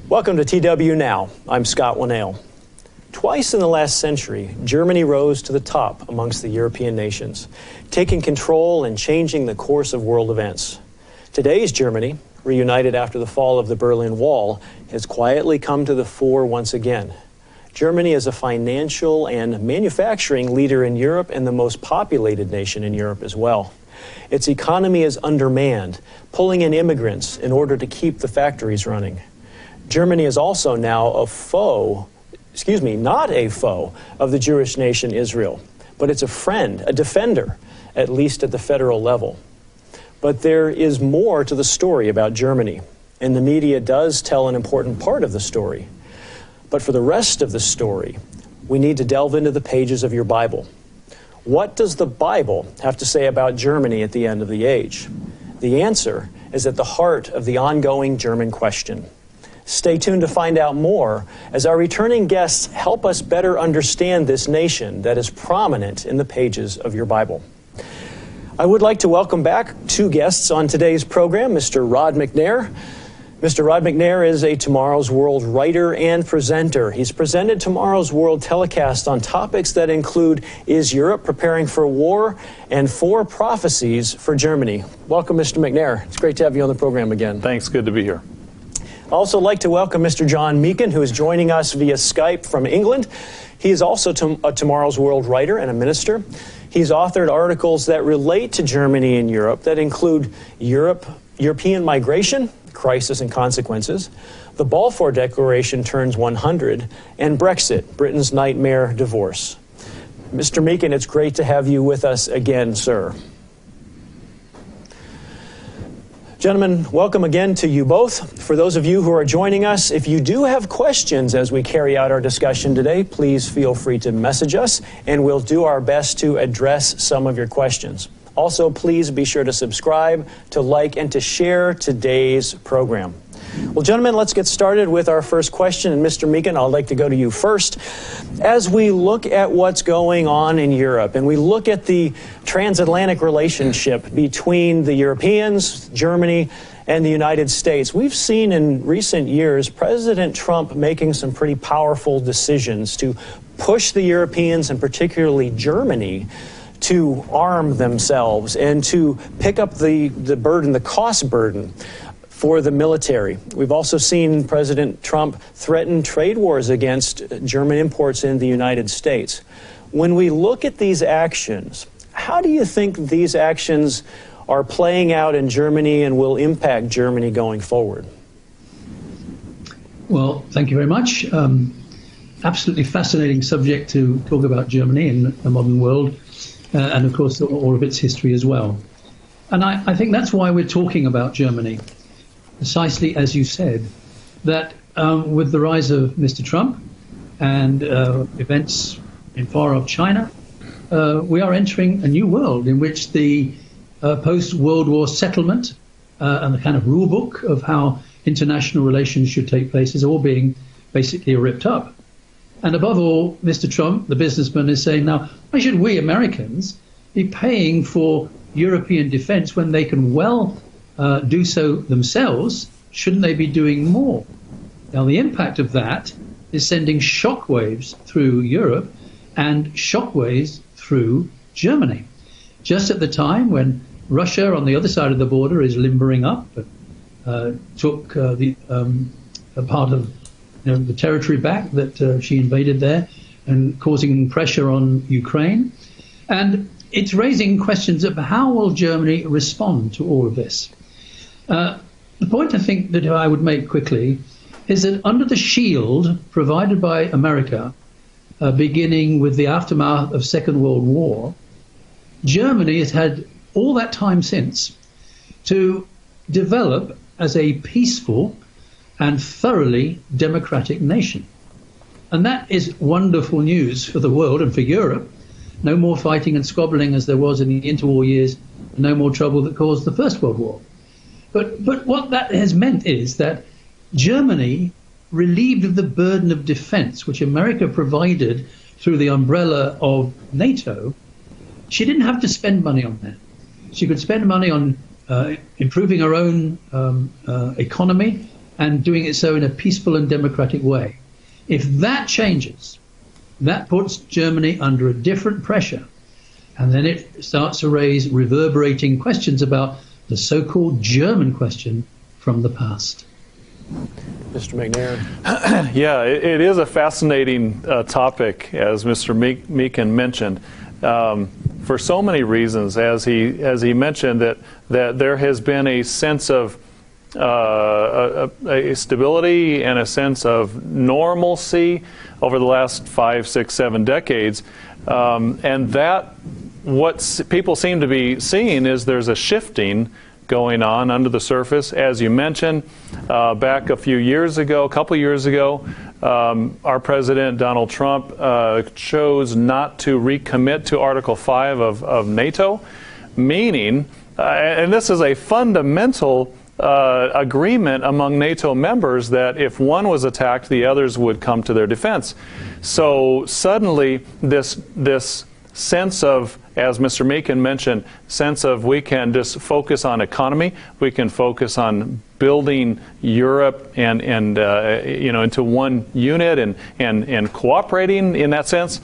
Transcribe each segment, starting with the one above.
Welcome to TW Now. I'm Scott Winnail. Twice in the last century, Germany rose to the top amongst the European nations, taking control and changing the course of world events. Today's Germany, reunited after the fall of the Berlin Wall, has quietly come to the fore once again. Germany is a financial and manufacturing leader in Europe and the most populated nation in Europe as well. Its economy is undermanned, pulling in immigrants in order to keep the factories running. Germany is also now not a foe of the Jewish nation Israel, but it's a friend, a defender, at least at the federal level. But there is more to the story about Germany, and the media does tell an important part of the story. But for the rest of the story, we need to delve into the pages of your Bible. What does the Bible have to say about Germany at the end of the age? The answer is at the heart of the ongoing German question. Stay tuned to find out more as our returning guests help us better understand this nation that is prominent in the pages of your Bible. I would like to welcome back two guests on today's program, Mr. Rod McNair. Mr. Rod McNair is a Tomorrow's World writer and presenter. He's presented Tomorrow's World telecast on topics that include Is Europe Preparing for War? And 4 Prophecies for Germany. Welcome, Mr. McNair. It's great to have you on the program again. Thanks. Good to be here. I'd also like to welcome Mr. John Meekin, who is joining us via Skype from England. He is also a Tomorrow's World writer and a minister. He's authored articles that relate to Germany and Europe that include European migration, crisis and consequences, the Balfour Declaration turns 100, and Brexit, Britain's nightmare divorce. Mr. Meekin, it's great to have you with us again, sir. Gentlemen, welcome again to you both. For those of you who are joining us, if you do have questions as we carry out our discussion today, please feel free to message us, and we'll do our best to address some of your questions. Also, please be sure to subscribe, to like, and to share today's program. Well, gentlemen, let's get started with our first question. And Mr. Meekin, I'd like to go to you first. As we look at what's going on in Europe, and we look at the transatlantic relationship between the Europeans, Germany, and the United States, we've seen in recent years President Trump making some pretty powerful decisions to push the Europeans, and particularly Germany, to arm themselves and to pick up the burden, the cost burden for the military. We've also seen President Trump threaten trade wars against German imports in the United States. When we look at these actions, how do you think these actions are playing out in Germany and will impact Germany going forward? Well, thank you very much. Absolutely fascinating subject to talk about Germany in the modern world. And of course, all of its history as well. And I think that's why we're talking about Germany, precisely as you said, that with the rise of Mr. Trump and events in far-off China, we are entering a new world in which the post-World War settlement and the kind of rule book of how international relations should take place is all being basically ripped up. And above all, Mr. Trump, the businessman, is saying, now, why should we Americans be paying for European defense when they can well do so themselves? Shouldn't they be doing more? Now, the impact of that is sending shockwaves through Europe and shockwaves through Germany. Just at the time when Russia on the other side of the border is limbering up, took a part of the territory back that she invaded there and causing pressure on Ukraine. And it's raising questions of how will Germany respond to all of this. The point I think that I would make quickly is that under the shield provided by America, beginning with the aftermath of Second World War, Germany has had all that time since to develop as a peaceful and thoroughly democratic nation. And that is wonderful news for the world and for Europe. No more fighting and squabbling as there was in the interwar years, no more trouble that caused the First World War. But what that has meant is that Germany, relieved of the burden of defense, which America provided through the umbrella of NATO, she didn't have to spend money on that. She could spend money on improving her own economy and doing it so in a peaceful and democratic way. If that changes, that puts Germany under a different pressure, and then it starts to raise reverberating questions about the so-called German question from the past. Mr. McNair. Yeah, it is a fascinating topic, as Mr. Meekin mentioned, for so many reasons. As he mentioned, that there has been a sense of a stability and a sense of normalcy over the last 5, 6, 7 decades, and that what people seem to be seeing is there's a shifting going on under the surface. As you mentioned, back a couple years ago, our President Donald Trump chose not to recommit to Article 5 of NATO, meaning, and this is a fundamental agreement among NATO members, that if one was attacked, the others would come to their defense. So suddenly this sense of, as Mr. Meekin mentioned, sense of we can just focus on economy, we can focus on building Europe and into one unit and cooperating in that sense.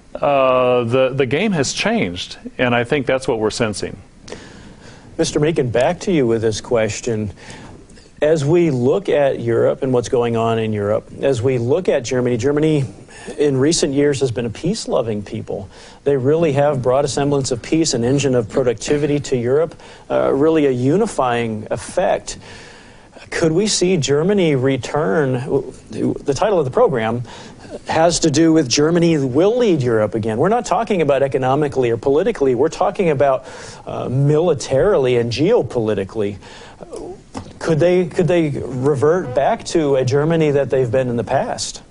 The game has changed, and I think that's what we're sensing. Mr. Meekin, back to you with this question. As we look at Europe and what's going on in Europe, as we look at Germany, Germany in recent years has been a peace-loving people. They really have brought a semblance of peace, an engine of productivity to Europe, really a unifying effect. Could we see Germany return? The title of the program has to do with Germany will lead Europe again. We're not talking about economically or politically. We're talking about militarily and geopolitically. Could they revert back to a Germany that they've been in the past?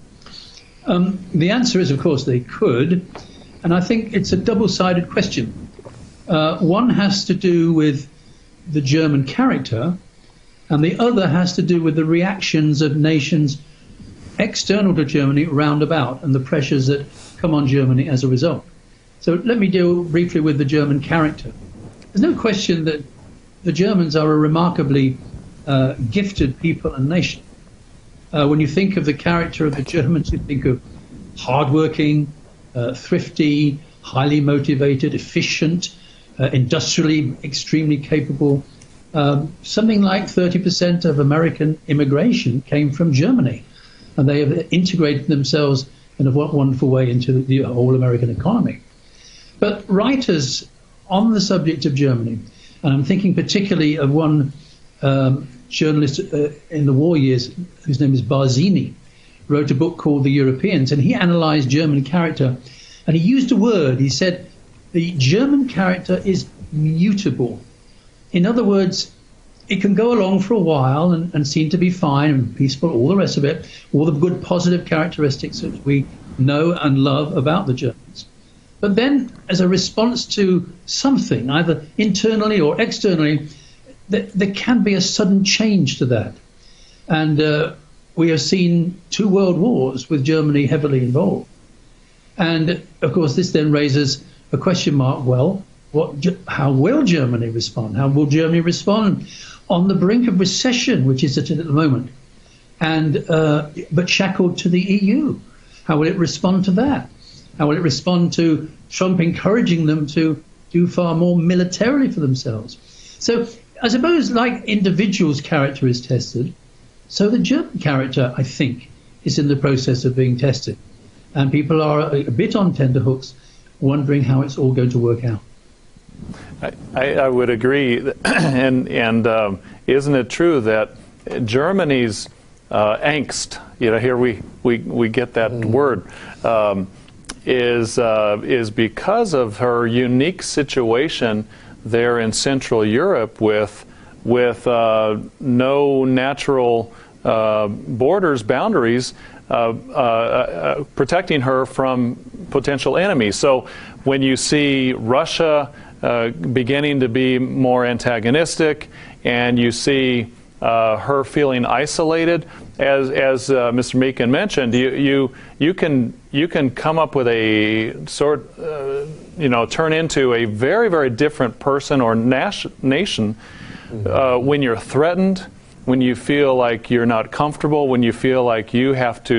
The answer is, of course, they could. And I think it's a double-sided question. One has to do with the German character, and the other has to do with the reactions of nations external to Germany roundabout and the pressures that come on Germany as a result. So let me deal briefly with the German character. There's no question that the Germans are a remarkably gifted people and nation. When you think of the character of the Germans, you think of hardworking, thrifty, highly motivated, efficient, industrially extremely capable. Something like 30% of American immigration came from Germany, and they have integrated themselves in a wonderful way into the whole American economy. But writers on the subject of Germany, and I'm thinking particularly of one journalist in the war years whose name is Barzini, wrote a book called The Europeans, and he analyzed German character, and he used a word. He said the German character is mutable. In other words, it can go along for a while and seem to be fine and peaceful, all the rest of it, all the good positive characteristics that we know and love about the Germans. But then, as a response to something, either internally or externally, there can be a sudden change to that. And we have seen 2 world wars with Germany heavily involved. And, of course, this then raises a question mark, well, how will Germany respond? How will Germany respond on the brink of recession, which is at the moment, and but shackled to the EU? How will it respond to that? How will it respond to Trump encouraging them to do far more militarily for themselves? So I suppose like individuals' character is tested, so the German character, I think, is in the process of being tested. And people are a bit on tenterhooks, wondering how it's all going to work out. I would agree, and isn't it true that Germany's angst, here we get that word, is because of her unique situation there in Central Europe with no natural boundaries protecting her from potential enemies. So when you see Russia beginning to be more antagonistic, and you see her feeling isolated, as Mr. Meekin mentioned, you can come up with a turn into a very, very different person or nation when you're threatened, when you feel like you're not comfortable, when you feel like you have to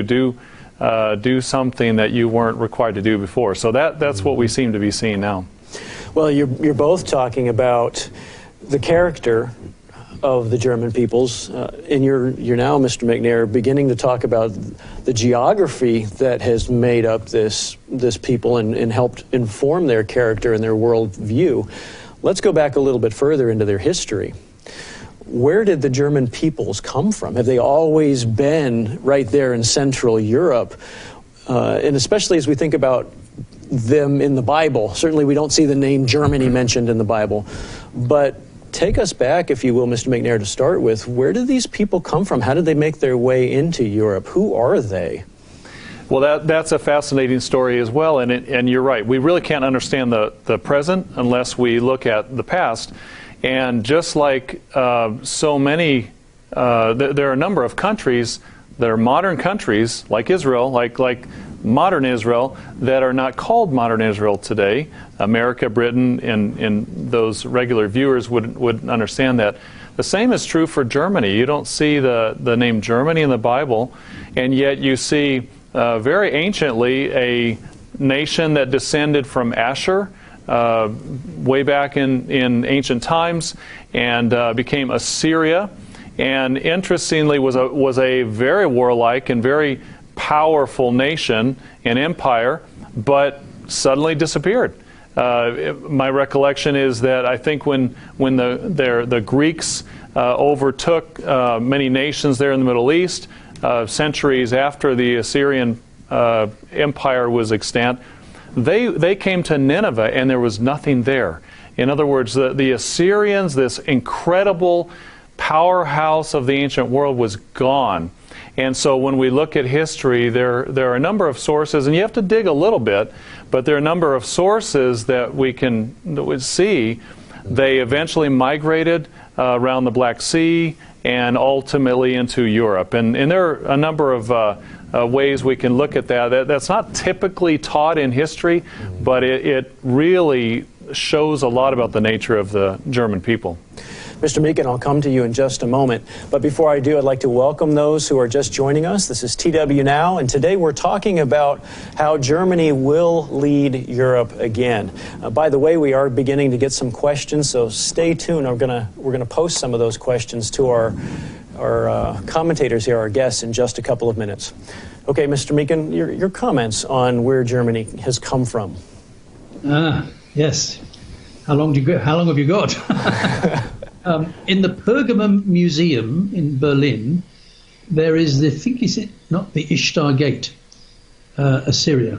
do something that you weren't required to do before. So that's what we seem to be seeing now. Well, you're both talking about the character of the German peoples, and you're now, Mr. McNair, beginning to talk about the geography that has made up this people and helped inform their character and their worldview. Let's go back a little bit further into their history. Where did the German peoples come from? Have they always been right there in Central Europe? And especially as we think about them in the Bible. Certainly we don't see the name Germany mentioned in the Bible. But take us back, if you will, Mr. McNair, to start with. Where did these people come from? How did they make their way into Europe? Who are they? Well, that's a fascinating story as well, and you're right. We really can't understand the present unless we look at the past. And just like so many, there are a number of countries that are modern countries, like Israel, like modern Israel, that are not called modern Israel today. America, Britain, and those regular viewers would understand that. The same is true for Germany. You don't see the name Germany in the Bible, and yet you see very anciently a nation that descended from Asher way back in ancient times, and became Assyria, and interestingly was a very warlike and very powerful nation and empire, but suddenly disappeared. My recollection is that I think when the Greeks overtook many nations there in the Middle East, centuries after the Assyrian empire was extant, they came to Nineveh and there was nothing there. In other words, the Assyrians, this incredible powerhouse of the ancient world, was gone. And so when we look at history, there are a number of sources, and you have to dig a little bit, but there are a number of sources that we see. They eventually migrated around the Black Sea and ultimately into Europe. And there are a number of ways we can look at that. That's not typically taught in history, but it really shows a lot about the nature of the German people. Mr. Meekin, I'll come to you in just a moment. But before I do, I'd like to welcome those who are just joining us. This is TW Now, and today we're talking about how Germany will lead Europe again. By the way, we are beginning to get some questions, so stay tuned. We're gonna post some of those questions to our commentators here, our guests, in just a couple of minutes. Okay, Mr. Meekin, your comments on where Germany has come from. Yes. How long have you got? In the Pergamon Museum in Berlin, there is not the Ishtar Gate, Assyria,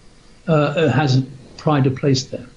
has pride of place there.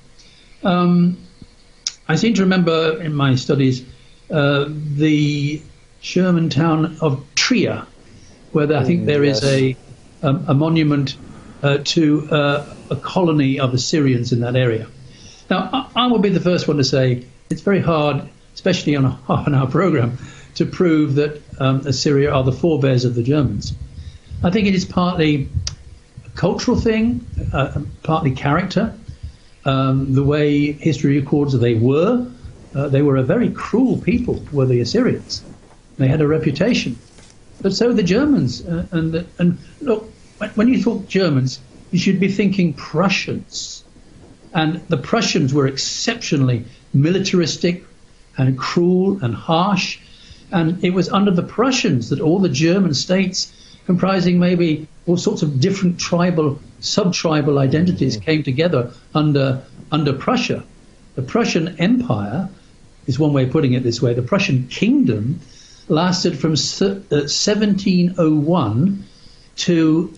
I seem to remember in my studies the German town of Trier, where I think there is a monument to a colony of Assyrians in that area. Now, I will be the first one to say it's very hard, especially on a half-an-hour program, to prove that Assyria are the forebears of the Germans. I think it is partly a cultural thing, partly character. The way history records they were a very cruel people, were the Assyrians. They had a reputation. But so the Germans. And look, when you talk Germans, you should be thinking Prussians. And the Prussians were exceptionally militaristic and cruel and harsh. And it was under the Prussians that all the German states, comprising maybe all sorts of different sub-tribal identities, came together under Prussia. The Prussian Empire is one way of putting it this way. The Prussian kingdom lasted from 1701 to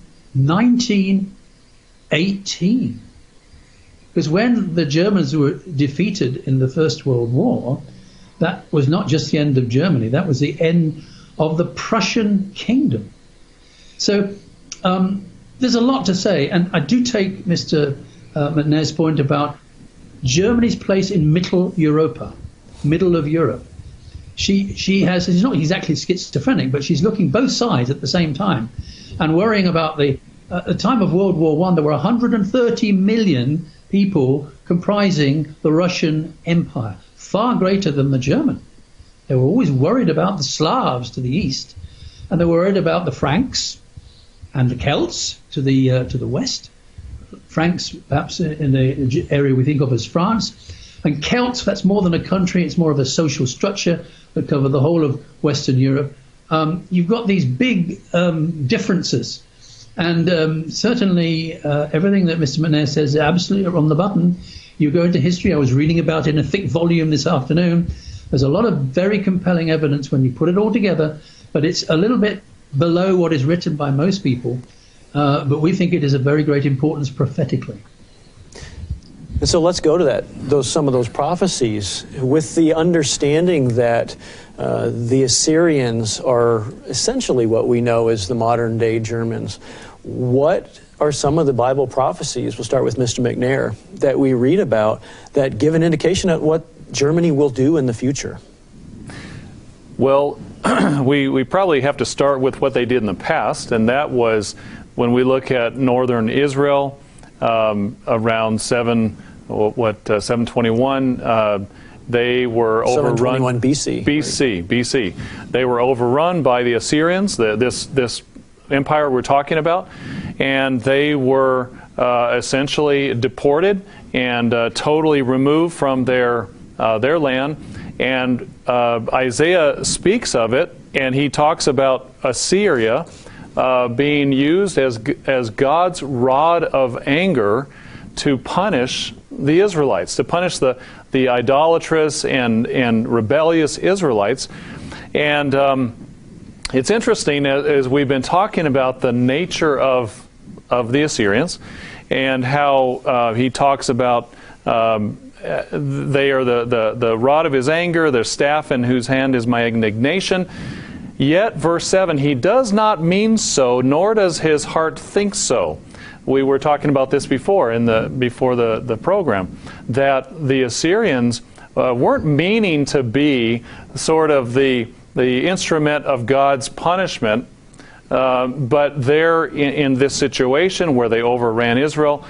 1918. Because when the Germans were defeated in the First World War, that was not just the end of Germany, that was the end of the Prussian kingdom. So there's a lot to say, and I do take Mr. McNair's point about Germany's place in middle Europa, middle of Europe. She has, she's not exactly schizophrenic, but she's looking both sides at the same time and worrying about the time of World War I, there were 130 million people comprising the Russian Empire, far greater than the German. They were always worried about the Slavs to the east, and they were worried about the Franks and the Celts to the west. Franks, perhaps in the area we think of as France, and Celts, that's more than a country, it's more of a social structure that cover the whole of Western Europe. You've got these big differences, and certainly everything that Mr. McNair says is absolutely on the button. You go into history, I was reading about it in a thick volume this afternoon. There's a lot of very compelling evidence when you put it all together, but it's a little bit below what is written by most people. But we think it is of very great importance prophetically. And so let's go to some of those prophecies with the understanding that the Assyrians are essentially what we know as the modern day Germans. What are some of the Bible prophecies, we'll start with Mr. McNair, that we read about that give an indication of what Germany will do in the future? Well, we probably have to start with what they did in the past, and that was when we look at northern Israel around 721. They were overrun. 721 BC. BC. They were overrun by the Assyrians, this empire we're talking about, and they were essentially deported and totally removed from their land. And Isaiah speaks of it, and he talks about Assyria being used as God's rod of anger to punish the Israelites, to punish the idolatrous and rebellious Israelites. And it's interesting, as we've been talking about the nature of the Assyrians and how he talks about they are the rod of his anger, their staff in whose hand is my indignation. Yet, verse 7, he does not mean so, nor does his heart think so. We were talking about this before before the program, that the Assyrians weren't meaning to be sort of the instrument of God's punishment, but they're in this situation where they overran Israel.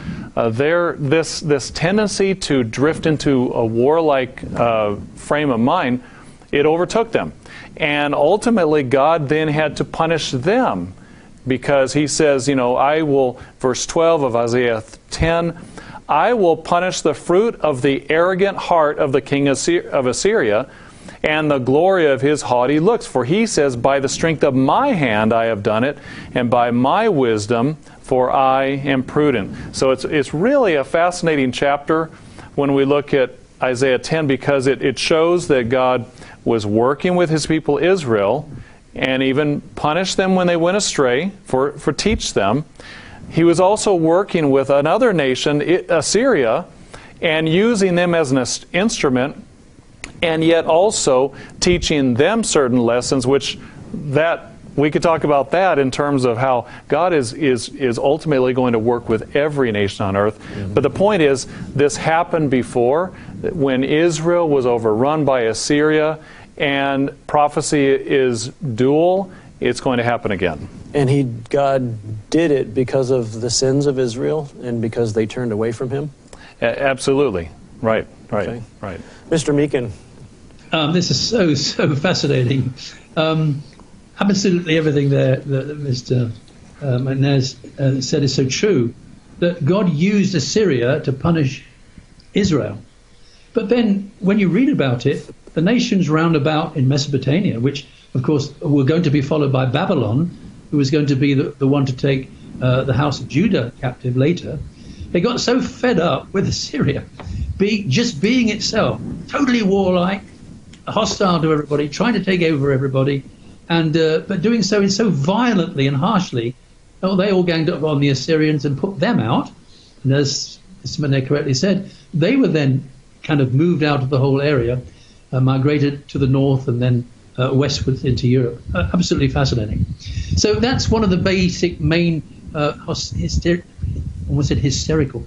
This tendency to drift into a warlike frame of mind, it overtook them. And ultimately, God then had to punish them, because he says, I will, verse 12 of Isaiah 10, I will punish the fruit of the arrogant heart of the king of Assyria and the glory of his haughty looks. For he says, by the strength of my hand I have done it, and by my wisdom, for I am prudent. So it's really a fascinating chapter when we look at Isaiah 10, because it shows that God was working with his people Israel, and even punished them when they went astray, for teach them. He was also working with another nation, Assyria, and using them as an instrument, and yet also teaching them certain lessons, which that we could talk about that in terms of how God is ultimately going to work with every nation on earth. Mm-hmm. But the point is, this happened before, when Israel was overrun by Assyria, and prophecy is dual. It's going to happen again. And God did it because of the sins of Israel and because they turned away from him? Absolutely. Right. Okay. Mr. Meekin. This is so fascinating. Absolutely everything there that Mr. McNair said is so true, that God used Assyria to punish Israel. But then when you read about it, the nations round about in Mesopotamia, which of course were going to be followed by Babylon, who was going to be the one to take the house of Judah captive later, they got so fed up with Assyria just being itself totally warlike, hostile to everybody, trying to take over everybody, and but doing so violently and harshly. They all ganged up on the Assyrians and put them out. And as Mr. McNair correctly said, they were then kind of moved out of the whole area, migrated to the north, and then westwards into Europe. Absolutely fascinating. So that's one of the basic main historical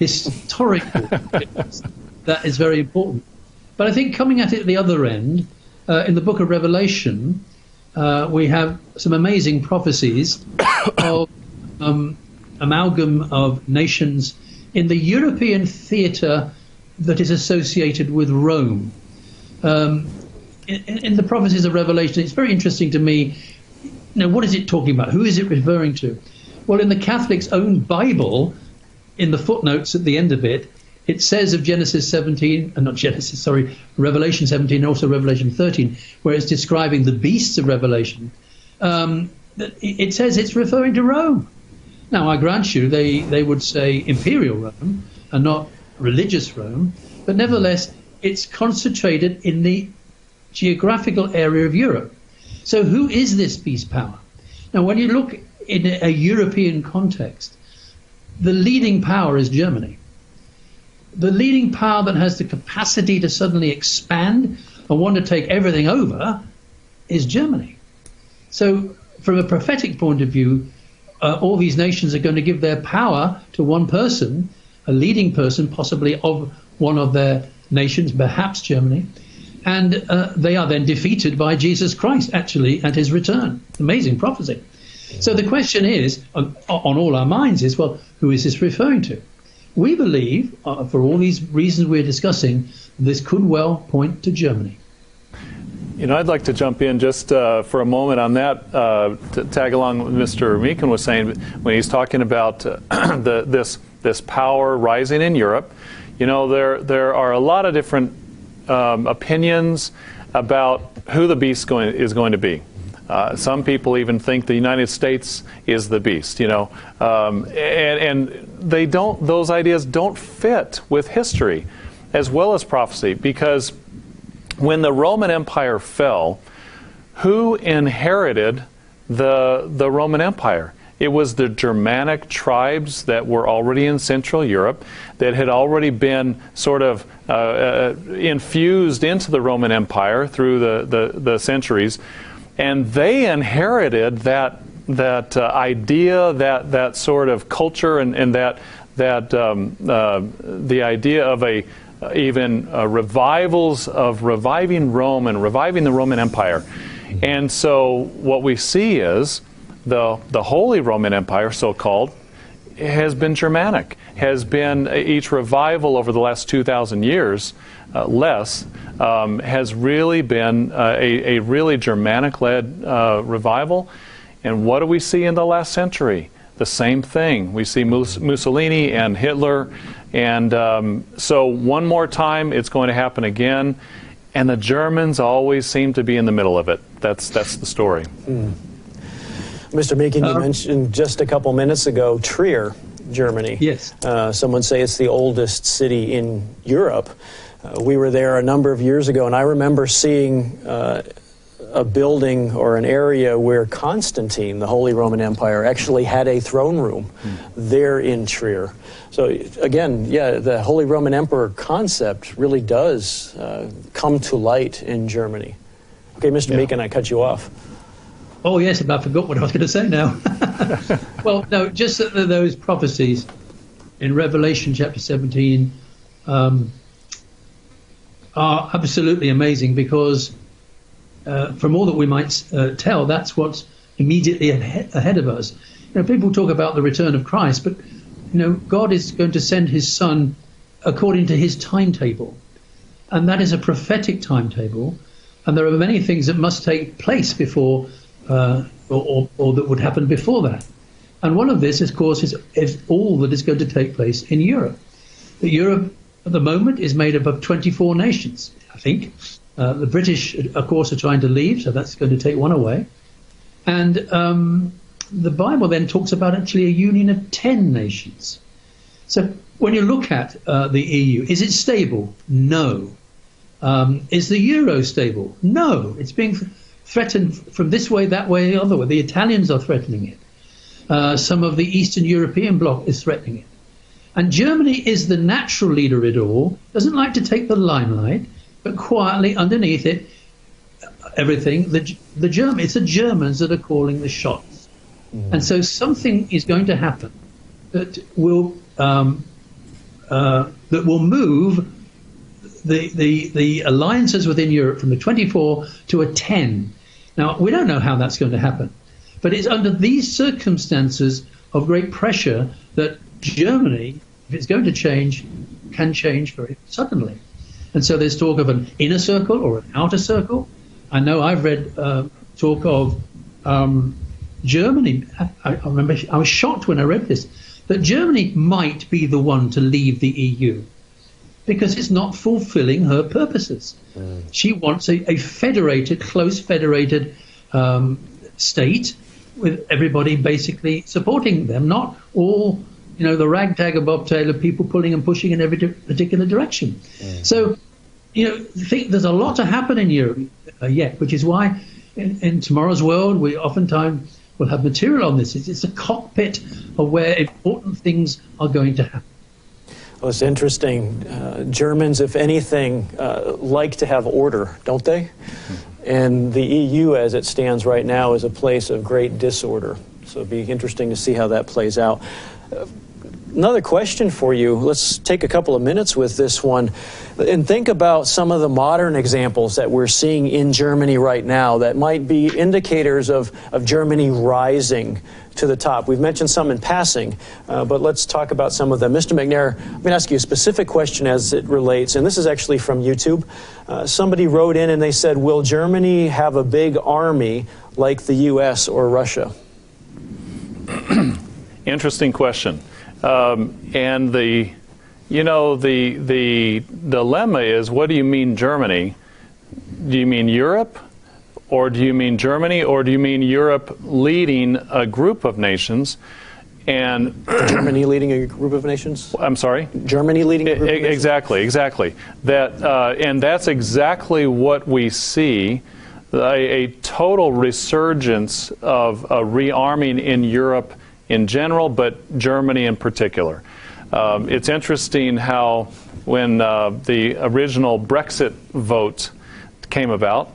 that is very important. But I think coming at it at the other end, in the book of Revelation, we have some amazing prophecies of amalgam of nations in the European theatre that is associated with Rome. in the prophecies of Revelation, it's very interesting to me. What is it talking about? Who is it referring to? Well, in the Catholic's own Bible, in the footnotes at the end of it, it says of Revelation 17 and also Revelation 13, where it's describing the beasts of Revelation, it says it's referring to Rome. Now, I grant you, they would say imperial Rome and not religious Rome, but nevertheless, it's concentrated in the geographical area of Europe. So who is this beast power? Now, when you look in a European context, the leading power is Germany. The leading power that has the capacity to suddenly expand and want to take everything over is Germany. So from a prophetic point of view, all these nations are going to give their power to one person, a leading person, possibly of one of their nations, perhaps Germany, and they are then defeated by Jesus Christ, actually, at his return. Amazing prophecy. So the question is, on all our minds is, well, who is this referring to? We believe, for all these reasons we're discussing, this could well point to Germany. I'd like to jump in just for a moment on that, to tag along what Mr. Meekin was saying when he's talking about this power rising in Europe. There are a lot of different opinions about who the beast is going to be. Some people even think the United States is the beast, and they don't. Those ideas don't fit with history as well as prophecy, because when the Roman Empire fell, who inherited the Roman Empire? It was the Germanic tribes that were already in Central Europe, that had already been sort of infused into the Roman Empire through the centuries. And they inherited that idea, that sort of culture, and the idea of even revivals of reviving Rome and reviving the Roman Empire. And so what we see is the Holy Roman Empire, so-called, has been Germanic, has been each revival over the last 2,000 years, has really been a really Germanic-led revival. And what do we see in the last century? The same thing. We see Mussolini and Hitler, and so one more time it's going to happen again, and the Germans always seem to be in the middle of it. That's the story. Mr. Meekin, you mentioned just a couple minutes ago Trier, Germany. Yes. Some would say it's the oldest city in Europe. We were there a number of years ago, and I remember seeing a building or an area where Constantine, the Holy Roman Empire, actually had a throne room there in Trier. So again, yeah, the Holy Roman Emperor concept really does come to light in Germany. Okay, Mr. Meekin, I cut you off. Oh, yes, I forgot what I was going to say now. Well, no, just that those prophecies in Revelation chapter 17 are absolutely amazing, because from all that we might tell, that's what's immediately ahead of us. People talk about the return of Christ, but God is going to send his Son according to his timetable, and that is a prophetic timetable, and there are many things that must take place before or that would happen before that. And one of this, of course, is all that is going to take place in Europe. Europe at the moment is made up of 24 nations, I think. The British, of course, are trying to leave, so that's going to take one away. And the Bible then talks about actually a union of 10 nations. So when you look at the EU, is it stable? No. Is the euro stable? No. It's being threatened from this way, that way, the other way. The Italians are threatening it. Some of the Eastern European bloc is threatening it. And Germany is the natural leader of it all, doesn't like to take the limelight, but quietly underneath it, everything, it's the Germans that are calling the shots. And so something is going to happen that will move the alliances within Europe from the 24 to a 10. Now, we don't know how that's going to happen, but it's under these circumstances of great pressure that Germany, if it's going to change, can change very suddenly. And so there's talk of an inner circle or an outer circle. I know I've read talk of Germany. I remember I was shocked when I read this, that Germany might be the one to leave the EU because it's not fulfilling her purposes. She wants a federated, close federated state with everybody basically supporting them, not all, the ragtag of bobtail of people pulling and pushing in every particular direction. So, I think there's a lot to happen in Europe yet, which is why in tomorrow's world we oftentimes will have material on this. It's a cockpit of where important things are going to happen. Well, it's interesting. Germans, if anything, like to have order, don't they? And the EU, as it stands right now, is a place of great disorder. So it'd be interesting to see how that plays out. Another question for you. Let's take a couple of minutes with this one and think about some of the modern examples that we're seeing in Germany right now that might be indicators of Germany rising to the top. We've mentioned some in passing, but let's talk about some of them. Mr. McNair, I'm going to ask you a specific question as it relates, and this is actually from YouTube. Somebody wrote in and they said, will Germany have a big army like the U.S. or Russia? Interesting question. And the dilemma is, what do you mean Germany? Do you mean Europe? Or do you mean Germany? Or do you mean Europe leading a group of nations? And Germany leading a group of nations? I'm sorry? Germany leading a group of nations? Exactly. And that's exactly what we see, a total resurgence of rearming in Europe in general, but Germany in particular. It's interesting how when the original Brexit vote came about,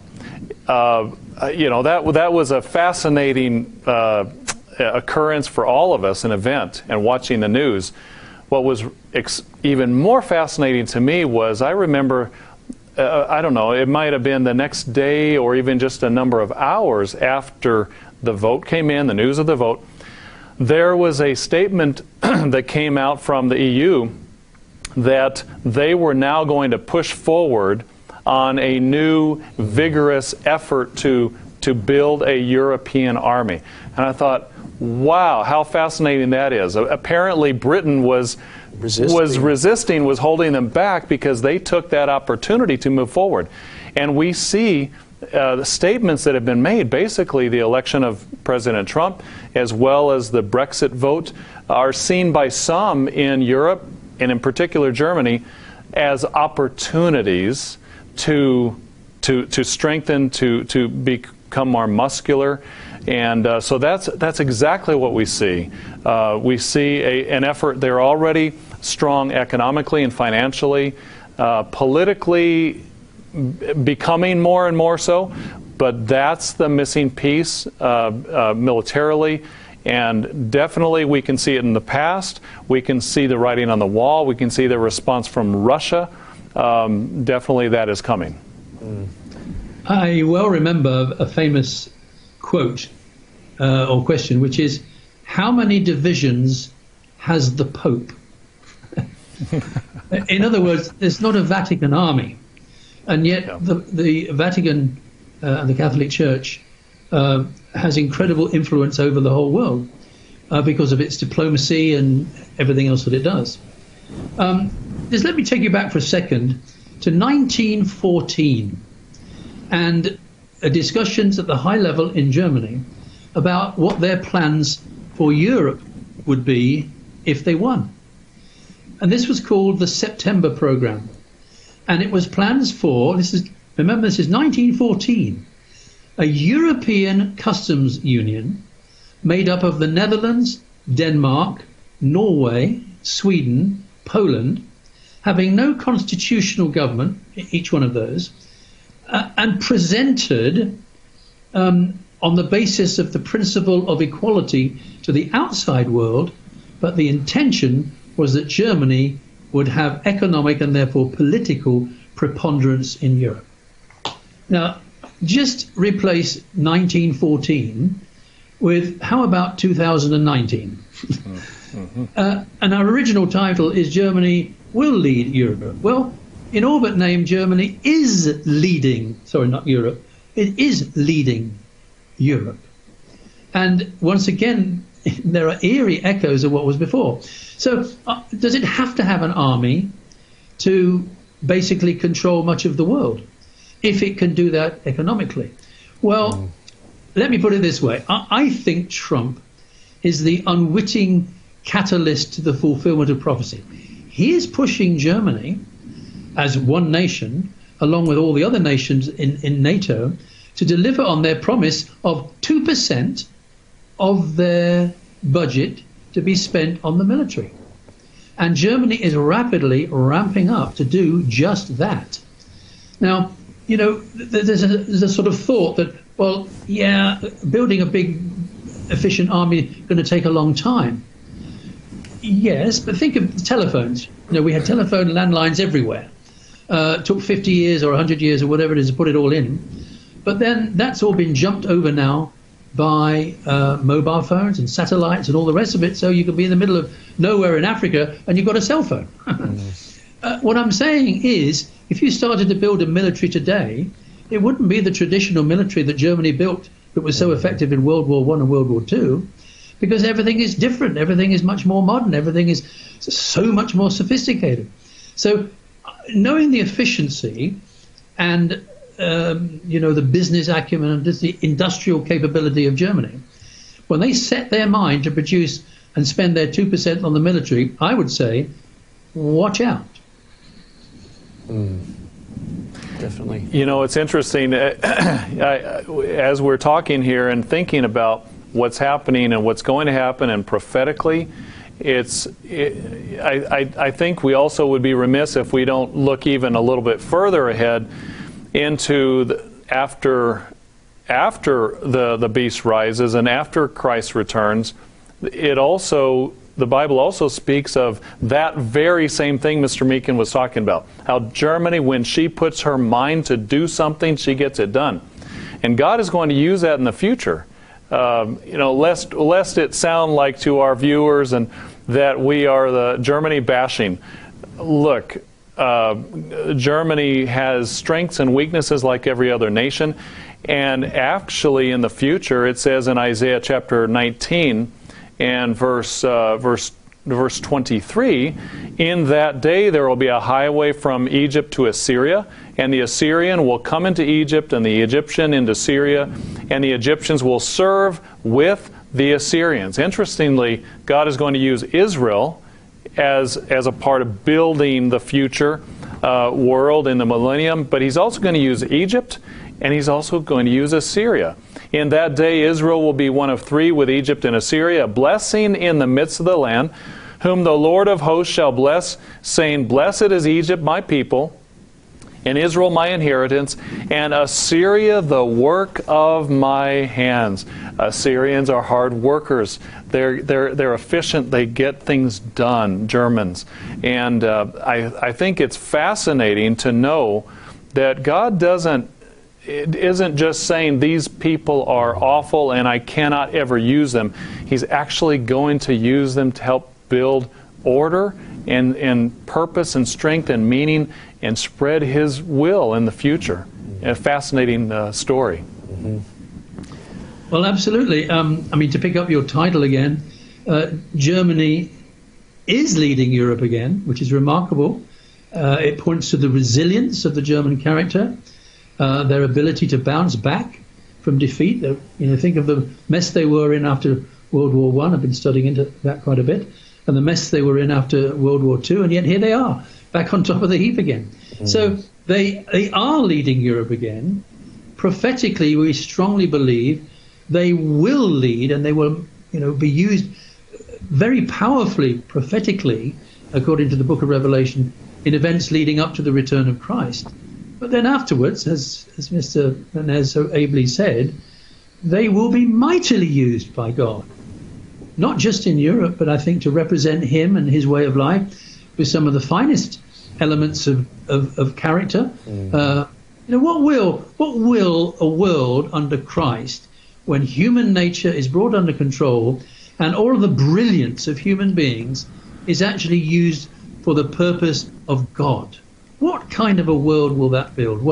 that was a fascinating occurrence for all of us, an event, and watching the news. What was even more fascinating to me was, I remember, I don't know, it might have been the next day or even just a number of hours after the vote came in, the news of the vote, there was a statement that came out from the EU that they were now going to push forward on a new, vigorous effort to build a European army. And I thought, wow, how fascinating that is. Apparently Britain was resisting, was holding them back because they took that opportunity to move forward. And we see the statements that have been made, basically the election of President Trump, as well as the Brexit vote, are seen by some in Europe, and in particular Germany, as opportunities to strengthen, to become more muscular. And so that's exactly what we see. We see an effort. They're already strong economically and financially, politically becoming more and more so, but that's the missing piece militarily. And definitely we can see it in the past. We can see the writing on the wall. We can see the response from Russia. Definitely that is coming. I well remember a famous quote or question, which is, how many divisions has the Pope? In other words, there's not a Vatican army. And yet the Vatican and the Catholic Church has incredible influence over the whole world because of its diplomacy and everything else that it does. Just let me take you back for a second to 1914 and discussions at the high level in Germany about what their plans for Europe would be if they won. And this was called the September Program. And it was plans for, remember this is 1914, a European customs union made up of the Netherlands, Denmark, Norway, Sweden, Poland, having no constitutional government, each one of those, and presented on the basis of the principle of equality to the outside world, but the intention was that Germany would have economic and therefore political preponderance in Europe. Now, just replace 1914 with, how about 2019? And our original title is Germany Will Lead Europe. Well, in orbit name, Germany is leading, sorry, not Europe, it is leading Europe. And once again, there are eerie echoes of what was before. So does it have to have an army to basically control much of the world if it can do that economically? Well, let me put it this way. I think Trump is the unwitting catalyst to the fulfillment of prophecy. He is pushing Germany as one nation, along with all the other nations in NATO, to deliver on their promise of 2% of their budget to be spent on the military. And Germany is rapidly ramping up to do just that. Now, you know, there's a sort of thought that, well, yeah, building a big, efficient army is going to take a long time. Yes, but think of telephones. You know, we had telephone landlines everywhere. It took 50 years or 100 years or whatever it is to put it all in. But then that's all been jumped over now by mobile phones and satellites and all the rest of it, so you can be in the middle of nowhere in Africa and you've got a cell phone. What I'm saying is, if you started to build a military today, it wouldn't be the traditional military that Germany built that was so effective in World War I and World War II, because everything is different, everything is much more modern, everything is so much more sophisticated. So knowing the efficiency and you know, the business acumen and the industrial capability of Germany, when they set their mind to produce and spend their 2% on the military, I would say, watch out. Definitely. You know, it's interesting, as we're talking here and thinking about what's happening and what's going to happen, and prophetically, I think we also would be remiss if we don't look even a little bit further ahead into after the beast rises and after Christ returns. The Bible also speaks of that very same thing Mr. Meekin was talking about. How Germany, when she puts her mind to do something, she gets it done. And God is going to use that in the future. You know, lest it sound like to our viewers and that we are the Germany bashing. Look, Germany has strengths and weaknesses like every other nation. And actually in the future, it says in Isaiah chapter 19, and verse 23, in that day there will be a highway from Egypt to Assyria, and the Assyrian will come into Egypt, and the Egyptian into Syria, and the Egyptians will serve with the Assyrians. Interestingly, God is going to use Israel as a part of building the future world in the millennium, but He's also going to use Egypt, and He's also going to use Assyria. In that day, Israel will be one of three with Egypt and Assyria, a blessing in the midst of the land, whom the Lord of hosts shall bless, saying, Blessed is Egypt, my people, and Israel, my inheritance, and Assyria, the work of my hands. Assyrians are hard workers. They're efficient. They get things done, Germans. And I think it's fascinating to know that God isn't just saying these people are awful and I cannot ever use them. He's actually going to use them to help build order and purpose and strength and meaning and spread His will in the future. A fascinating story. Mm-hmm. Well, absolutely. I mean, to pick up your title again, Germany is leading Europe again, which is remarkable. It points to the resilience of the German character. Their ability to bounce back from defeat. You know, think of the mess they were in after World War I. I've been studying into that quite a bit. And the mess they were in after World War II. And yet here they are, back on top of the heap again. Mm. So they are leading Europe again. Prophetically, we strongly believe they will lead, and they will, you know, be used very powerfully, prophetically, according to the book of Revelation, in events leading up to the return of Christ. But then afterwards, as Mr. Nez so ably said, they will be mightily used by God. Not just in Europe, but I think to represent Him and His way of life with some of the finest elements of character. You know, what will a world under Christ, when human nature is brought under control and all of the brilliance of human beings is actually used for the purpose of God? What kind of a world will that build? Well,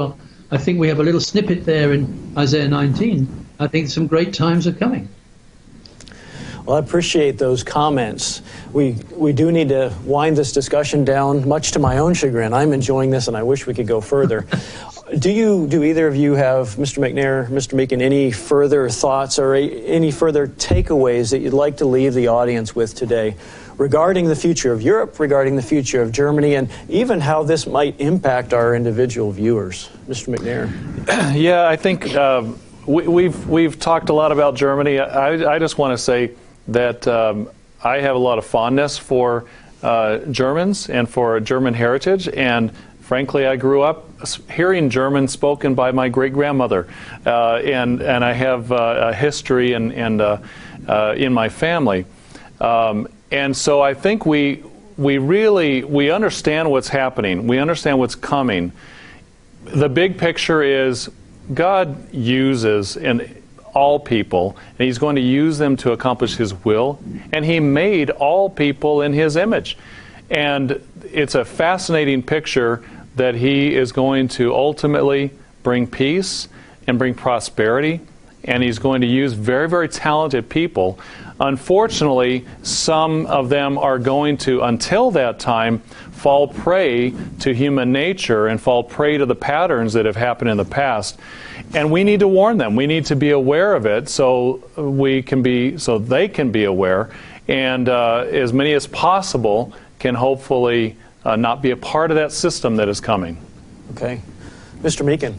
I think we have a little snippet there in Isaiah 19. I think some great times are coming. Well, I appreciate those comments. We do need to wind this discussion down, much to my own chagrin. I'm enjoying this, and I wish we could go further. Do either of you have, Mr. McNair, Mr. Meakin, any further thoughts or any further takeaways that you'd like to leave the audience with today regarding the future of Europe, regarding the future of Germany, and even how this might impact our individual viewers? Mr. McNair. Yeah, I think we've talked a lot about Germany. I just want to say that I have a lot of fondness for Germans and for German heritage, and frankly, I grew up hearing German spoken by my great-grandmother, and I have a history and in my family, and so I think we understand what's happening. We understand what's coming. The big picture is God uses all people, and He's going to use them to accomplish His will, and He made all people in His image. And it's a fascinating picture that He is going to ultimately bring peace and bring prosperity, and He's going to use very, very talented people. Unfortunately, some of them are going to, until that time, fall prey to human nature and fall prey to the patterns that have happened in the past. And we need to warn them. We need to be aware of it so they can be aware, and as many as possible can hopefully not be a part of that system that is coming. Okay. Mr. Meakin.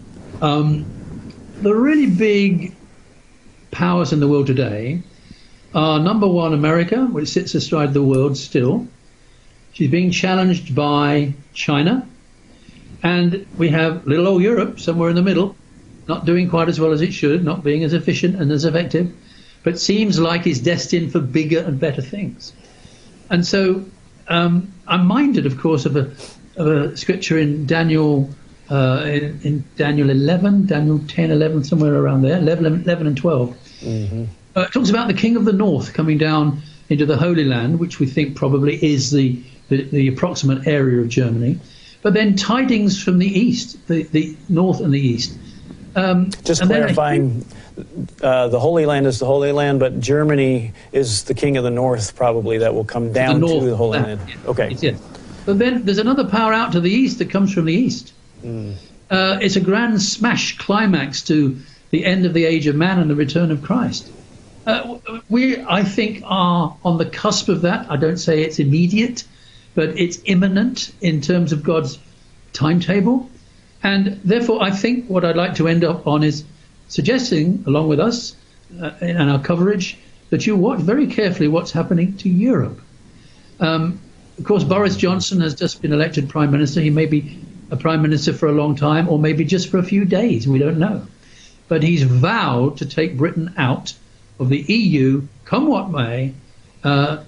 The really big powers in the world today are, number one, America, which sits astride the world still. She's being challenged by China. And we have little old Europe somewhere in the middle, not doing quite as well as it should, not being as efficient and as effective, but seems like it's destined for bigger and better things. And so I'm minded, of course, of a scripture in Daniel, in Daniel 11, Daniel 10, 11, somewhere around there, 11 and 12. Mm-hmm. It talks about the king of the north coming down into the Holy Land, which we think probably is the approximate area of Germany. But then tidings from the east, the north and the east. Just clarifying, the Holy Land is the Holy Land, but Germany is the king of the north, probably, that will come down to the Holy Land. Yeah. Okay. Yes. But then there's another power out to the east that comes from the east. It's a grand smash climax to the end of the age of man and the return of Christ. We, I think, are on the cusp of that. I don't say it's immediate, but it's imminent in terms of God's timetable. And therefore, I think what I'd like to end up on is suggesting, along with us in our coverage, that you watch very carefully what's happening to Europe. Of course, Boris Johnson has just been elected Prime Minister. He may be a Prime Minister for a long time, or maybe just for a few days. We don't know. But he's vowed to take Britain out of the EU, come what may, no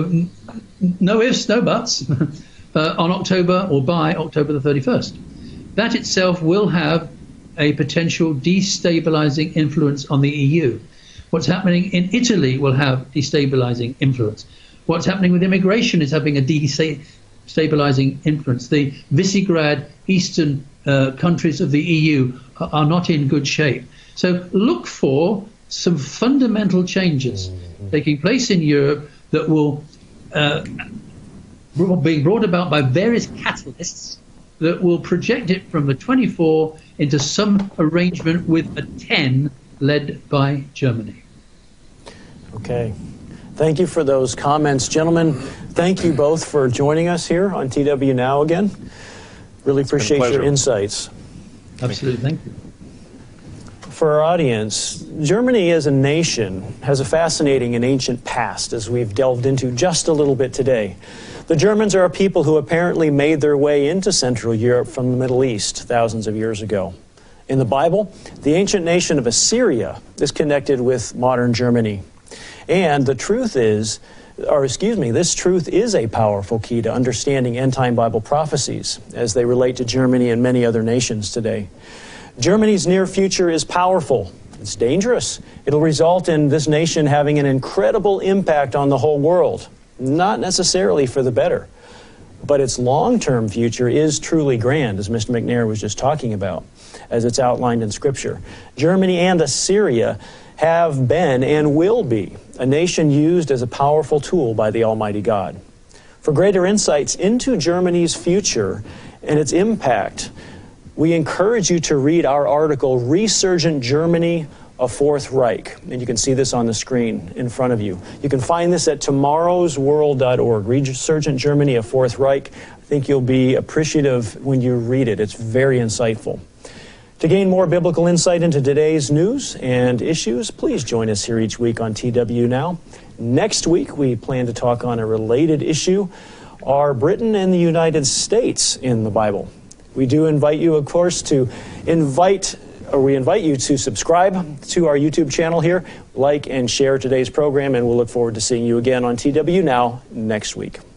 ifs, no buts, on October or by October the 31st. That itself will have a potential destabilizing influence on the EU. What's happening in Italy will have destabilizing influence. What's happening with immigration is having a destabilizing influence. The Visegrad eastern countries of the EU are not in good shape. So look for some fundamental changes taking place in Europe that will being brought about by various catalysts that will project it from the 24 into some arrangement with a 10 led by Germany. Okay. Thank you for those comments. Gentlemen, thank you both for joining us here on TW Now again. Really appreciate your insights. Absolutely. Thank you. For our audience, Germany as a nation has a fascinating and ancient past, as we've delved into just a little bit today. The Germans are a people who apparently made their way into Central Europe from the Middle East thousands of years ago. In the Bible, the ancient nation of Assyria is connected with modern Germany. And this truth is a powerful key to understanding end-time Bible prophecies as they relate to Germany and many other nations today. Germany's near future is powerful. It's dangerous. It'll result in this nation having an incredible impact on the whole world, not necessarily for the better. but its long-term future is truly grand, as Mr. McNair was just talking about, as it's outlined in Scripture. Germany and Assyria have been and will be a nation used as a powerful tool by the Almighty God. For greater insights into Germany's future and its impact, we encourage you to read our article, Resurgent Germany, a Fourth Reich. And you can see this on the screen in front of you. You can find this at tomorrowsworld.org. Resurgent Germany, a Fourth Reich. I think you'll be appreciative when you read it. It's very insightful. To gain more biblical insight into today's news and issues, please join us here each week on TW Now. Next week, we plan to talk on a related issue. Are Britain and the United States in the Bible? We do invite you, of course, we invite you to subscribe to our YouTube channel here, like and share today's program, and we'll look forward to seeing you again on TW Now next week.